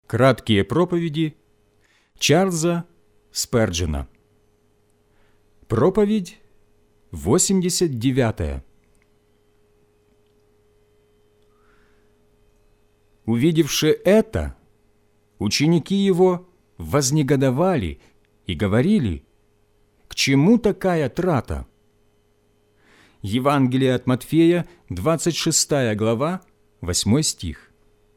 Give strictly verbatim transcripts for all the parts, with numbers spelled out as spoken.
Краткие проповеди Чарльза Сперджена. Проповедь восемьдесят девятая. Увидевши это, ученики его вознегодовали и говорили: «К чему такая трата?» Евангелие от Матфея, двадцать шестая глава, восьмой стих.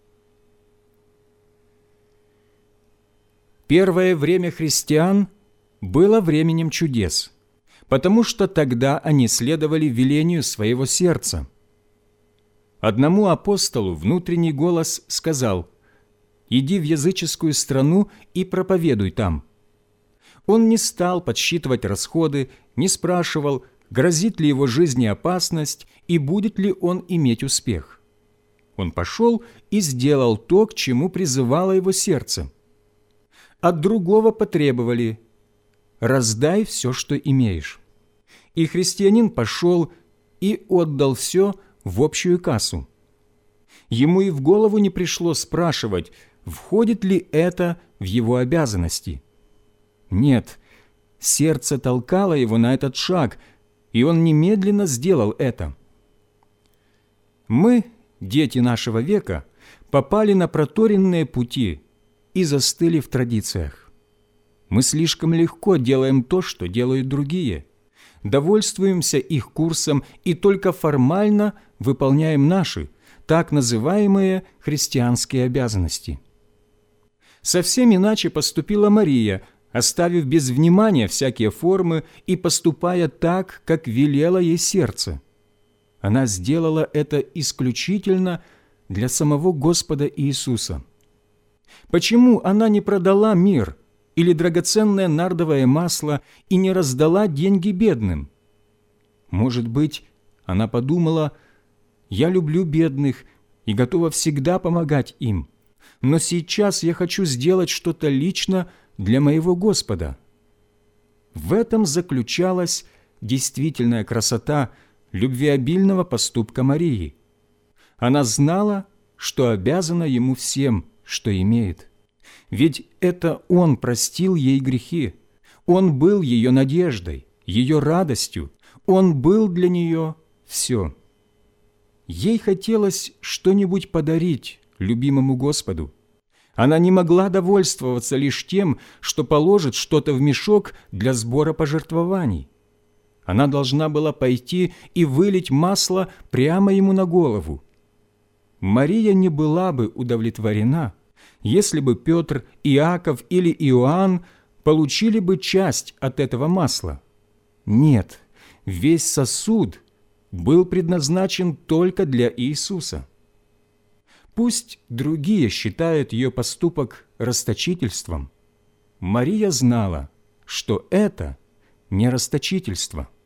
Первое время христиан было временем чудес, потому что тогда они следовали велению своего сердца. Одному апостолу внутренний голос сказал: «Иди в языческую страну и проповедуй там». Он не стал подсчитывать расходы, не спрашивал, грозит ли его жизни опасность и будет ли он иметь успех. Он пошел и сделал то, к чему призывало его сердце. От другого потребовали: «Раздай все, что имеешь». И христианин пошел и отдал все в общую кассу. Ему и в голову не пришло спрашивать, входит ли это в его обязанности. Нет, сердце толкало его на этот шаг, и он немедленно сделал это. Мы, дети нашего века, попали на проторенные пути и застыли в традициях. Мы слишком легко делаем то, что делают другие, довольствуемся их курсом и только формально выполняем наши, так называемые христианские обязанности. Совсем иначе поступила Мария, оставив без внимания всякие формы и поступая так, как велело ей сердце. Она сделала это исключительно для самого Господа Иисуса. Почему она не продала мир или драгоценное нардовое масло и не раздала деньги бедным? Может быть, она подумала: «Я люблю бедных и готова всегда помогать им, но сейчас я хочу сделать что-то лично для моего Господа». В этом заключалась действительная красота любвеобильного поступка Марии. Она знала, что обязана ему всем, что имеет. Ведь это Он простил ей грехи. Он был ее надеждой, ее радостью. Он был для нее все. Ей хотелось что-нибудь подарить любимому Господу. Она не могла довольствоваться лишь тем, что положит что-то в мешок для сбора пожертвований. Она должна была пойти и вылить масло прямо ему на голову. Мария не была бы удовлетворена, если бы Петр, Иаков или Иоанн получили бы часть от этого масла. Нет, весь сосуд был предназначен только для Иисуса. Пусть другие считают ее поступок расточительством. Мария знала, что это не расточительство.